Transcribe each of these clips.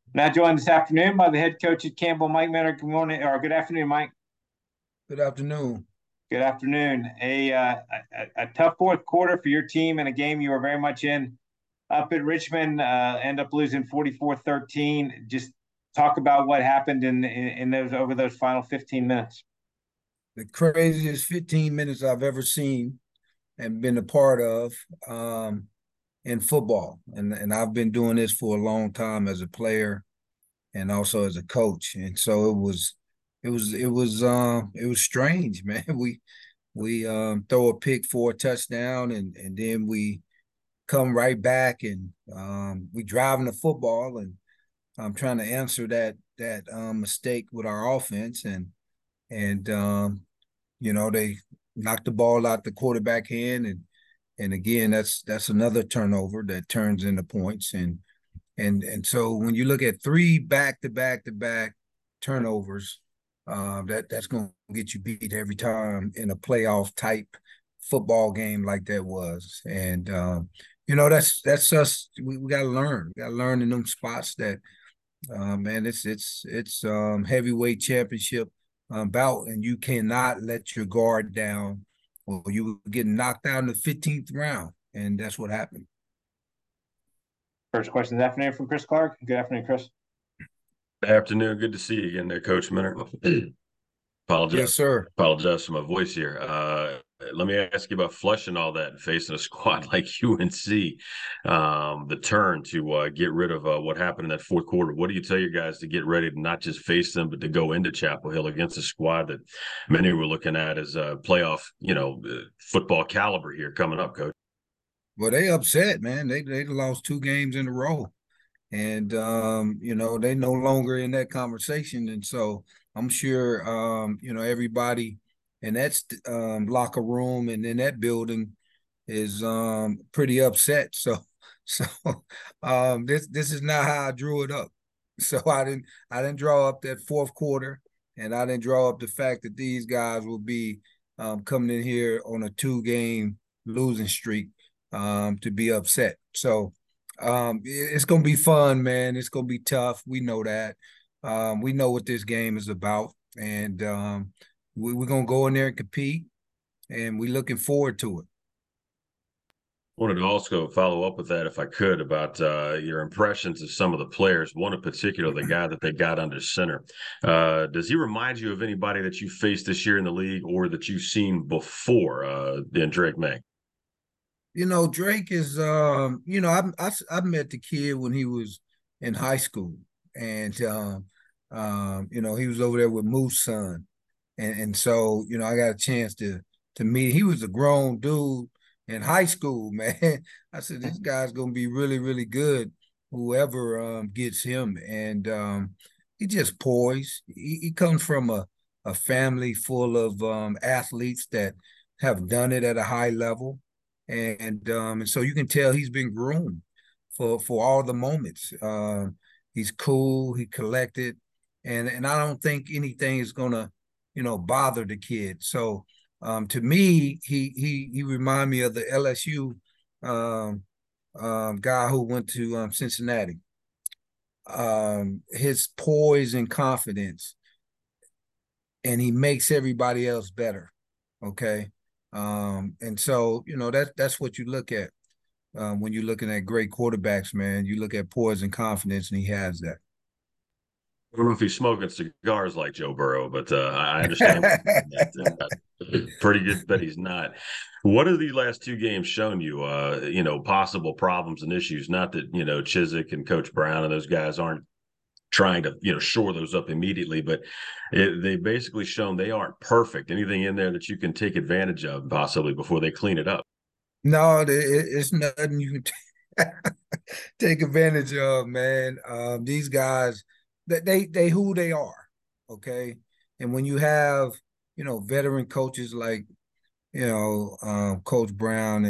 Now joined this afternoon by the head coach at Campbell, Mike Minter. Good morning or good afternoon, Mike. Good afternoon. Good afternoon. A tough fourth quarter for your team in a game you were very much in up at Richmond. End up losing 44-13. Just talk about what happened in those over those final 15 minutes. The craziest 15 minutes I've ever seen and been a part of in football. And I've been doing this for a long time as a player and also as a coach. And so it was strange, man. We throw a pick for a touchdown and then we come right back and we driving the football and I'm trying to answer that mistake with our offense and they knocked the ball out the quarterback hand and again that's another turnover that turns into points and so when you look at three back-to-back turnovers, that's going to get you beat every time in a playoff type football game like that was. And that's us. We got to learn. We got to learn in them spots that man, it's heavyweight championship bout, and you cannot let your guard down, or you get knocked out in the 15th round, and that's what happened. First question this afternoon from Chris Clark. Good afternoon, Chris. Afternoon. Good to see you again there, Coach Minter. Yes, Apologize. sir. Apologize for my voice here. Let me ask you about flushing all that and facing a squad like UNC. The turn to get rid of what happened in that fourth quarter. What do you tell your guys to get ready to not just face them, but to go into Chapel Hill against a squad that many were looking at as a playoff, football caliber here coming up, Coach? Well, they upset, man. They lost two games in a row, and they no longer in that conversation. And so I'm sure everybody in that locker room and in that building is pretty upset. So this is not how I drew it up. So I didn't draw up that fourth quarter, and I didn't draw up the fact that these guys will be coming in here on a two-game losing streak to be upset. So it's gonna be fun, man. It's gonna be tough. We know that. We know what this game is about, and we're gonna go in there and compete, and we're looking forward to it. Wanted to also follow up with that, if I could, about your impressions of some of the players. One in particular, the guy that they got under center. Does he remind you of anybody that you faced this year in the league or that you've seen before than Drake May? Drake is I've met the kid when he was in high school, and he was over there with Moose son, and so I got a chance to meet. He was a grown dude in high school, man. I said this guy's gonna be really really good. Whoever gets him, and he just poised. He comes from a family full of athletes that have done it at a high level and so you can tell he's been groomed for all the moments. He's cool, he collected, and I don't think anything is gonna, bother the kid. So to me, he remind me of the LSU guy who went to Cincinnati. His poise and confidence, and he makes everybody else better. Okay. And so that's what you look at when you're looking at great quarterbacks, man. You look at poise and confidence, and he has that. I don't know if he's smoking cigars like Joe Burrow, but I understand that. Pretty good bet he's not. What have these last two games shown you? Possible problems and issues. Not that Chizik and Coach Brown and those guys aren't trying to shore those up immediately, but they basically shown they aren't perfect. Anything in there that you can take advantage of possibly before they clean it up? No, it's nothing you can take advantage of, man. These guys, that they who they are, okay. And when you have veteran coaches like Coach Brown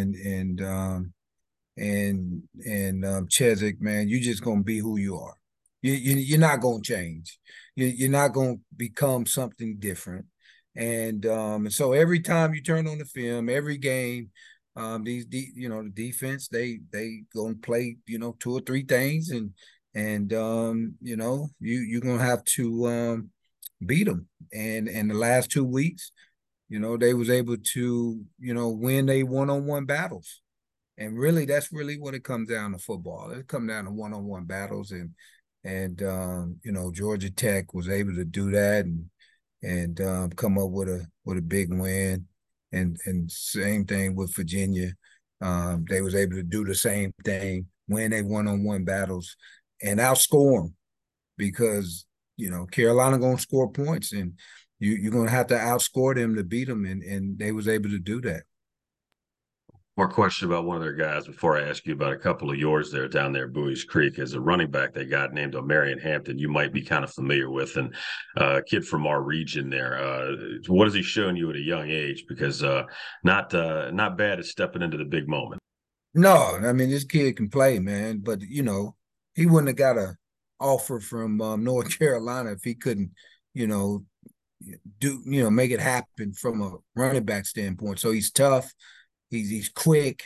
and Chezik, man, you just gonna be who you are. You're not gonna change. You're not gonna become something different. And so every time you turn on the film, every game, the defense they gonna play two or three things, and you're gonna have to beat them. And the last 2 weeks, they was able to win they one-on-one battles. And really, that's really what it comes down to football. It comes down to one-on-one battles, and Georgia Tech was able to do that and come up with a big win. And same thing with Virginia. They was able to do the same thing, win they one-on-one battles, and outscore them because Carolina gonna score points, and you're gonna have to outscore them to beat them, and they was able to do that. More question about one of their guys before I ask you about a couple of yours there down there, Buies Creek. As a running back they got named O'Marion Hampton, you might be kind of familiar with, and a kid from our region there. What has he shown you at a young age? Because not bad at stepping into the big moment. No, I mean this kid can play, man, but he wouldn't have got a offer from North Carolina if he couldn't, you know, make it happen from a running back standpoint. So he's tough. He's quick,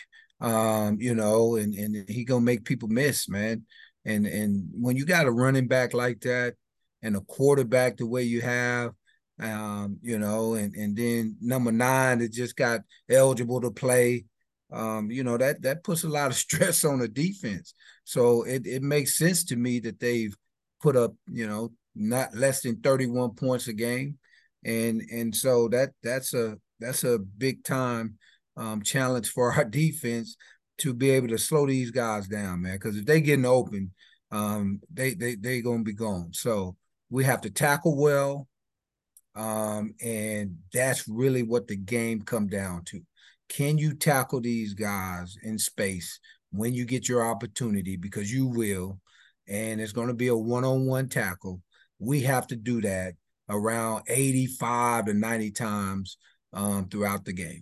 and he gonna make people miss, man. And when you got a running back like that and a quarterback the way you have, and then number 9 that just got eligible to play, that puts a lot of stress on the defense. So it makes sense to me that they've put up, not less than 31 points a game, and so that's a big time challenge for our defense to be able to slow these guys down, man. Because if they getting open, they gonna be gone. So we have to tackle well, and that's really what the game come down to. Can you tackle these guys in space when you get your opportunity? Because you will, and it's going to be a one-on-one tackle. We have to do that around 85 to 90 times throughout the game.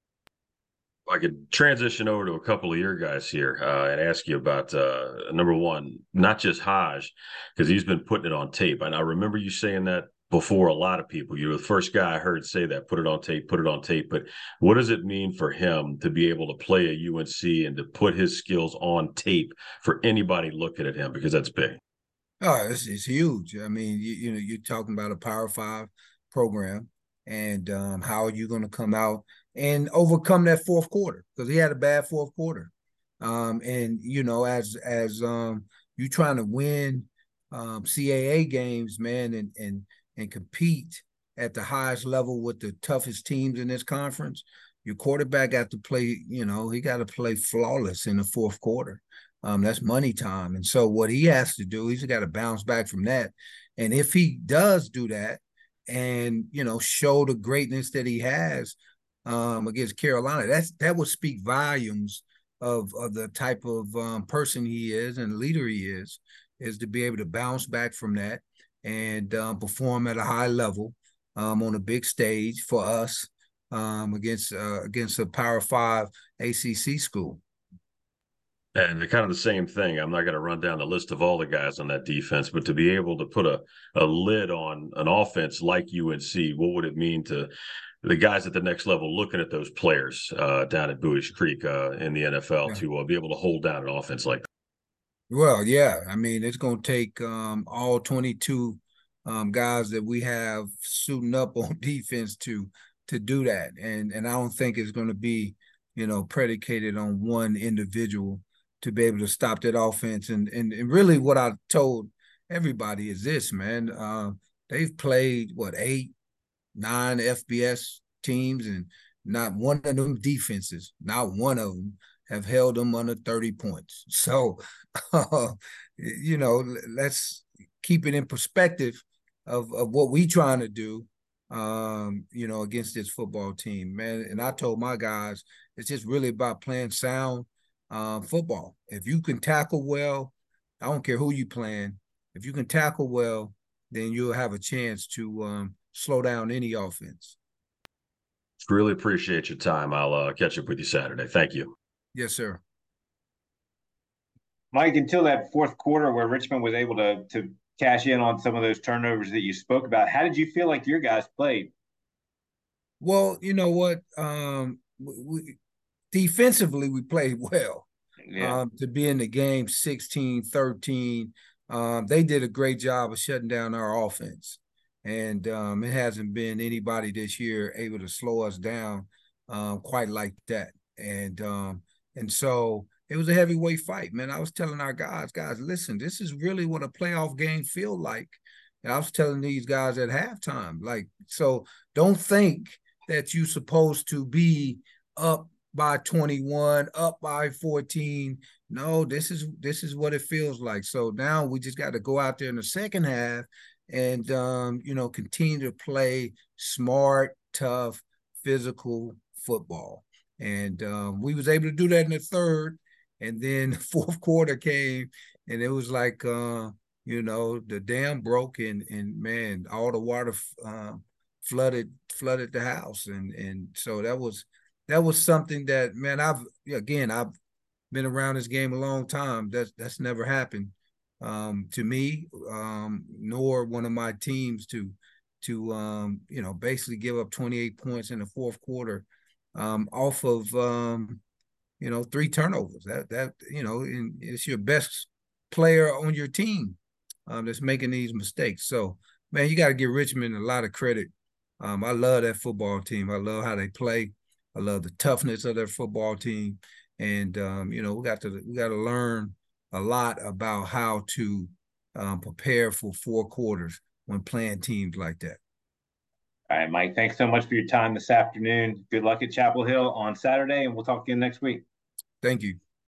I could transition over to a couple of your guys here and ask you about number one, not just Hodge, because he's been putting it on tape. And I remember you saying that before a lot of people. You were the first guy I heard say that, put it on tape, put it on tape. But what does it mean for him to be able to play at UNC and to put his skills on tape for anybody looking at him? Because that's big. Oh, it's huge. I mean, you're talking about a Power 5 program, and how are you going to come out and overcome that fourth quarter? Because he had a bad fourth quarter. And as you trying to win CAA games, man, and compete at the highest level with the toughest teams in this conference, your quarterback got to play, he got to play flawless in the fourth quarter. That's money time. And so what he has to do, he's got to bounce back from that. And if he does do that and, show the greatness that he has against Carolina, that would speak volumes of the type of person he is and leader he is to be able to bounce back from that and perform at a high level on a big stage for us against a Power 5 ACC school. And they're kind of the same thing. I'm not going to run down the list of all the guys on that defense, but to be able to put a lid on an offense like UNC, what would it mean to the guys at the next level looking at those players down at Buies Creek in the NFL to be able to hold down an offense like that? Well, yeah. I mean, it's going to take all 22 guys that we have suiting up on defense to do that. And I don't think it's going to be, predicated on one individual to be able to stop that offense. And really what I told everybody is this, man. They've played, 8, 9 FBS teams, and not one of them defenses, not one of them have held them under 30 points. So, let's keep it in perspective of what we trying to do, against this football team, man. And I told my guys, it's just really about playing sound football. If you can tackle well, I don't care who you playing. If you can tackle well, then you'll have a chance to slow down any offense. Really appreciate your time. I'll catch up with you Saturday. Thank you. Yes, sir. Mike, until that fourth quarter where Richmond was able to cash in on some of those turnovers that you spoke about, how did you feel like your guys played? Well, you know what? Defensively, we played well. Yeah. To be in the game 16-13, they did a great job of shutting down our offense. And it hasn't been anybody this year able to slow us down quite like that. And so it was a heavyweight fight, man. I was telling our guys, listen, this is really what a playoff game feel like. And I was telling these guys at halftime, like, so don't think that you're supposed to be up by 21, up by 14. No, this is what it feels like. So now we just got to go out there in the second half and continue to play smart, tough, physical football. And we was able to do that in the third, and then the fourth quarter came, and it was like the dam broke, and man, all the water flooded the house, and so that was something that, man, I've been around this game a long time. That's never happened to me, nor one of my teams to basically give up 28 points in the fourth quarter off of 3 turnovers. And it's your best player on your team that's making these mistakes. So, man, you got to give Richmond a lot of credit. I love that football team. I love how they play. I love the toughness of their football team. And we got to learn a lot about how to prepare for 4 quarters when playing teams like that. All right, Mike, thanks so much for your time this afternoon. Good luck at Chapel Hill on Saturday, and we'll talk again next week. Thank you.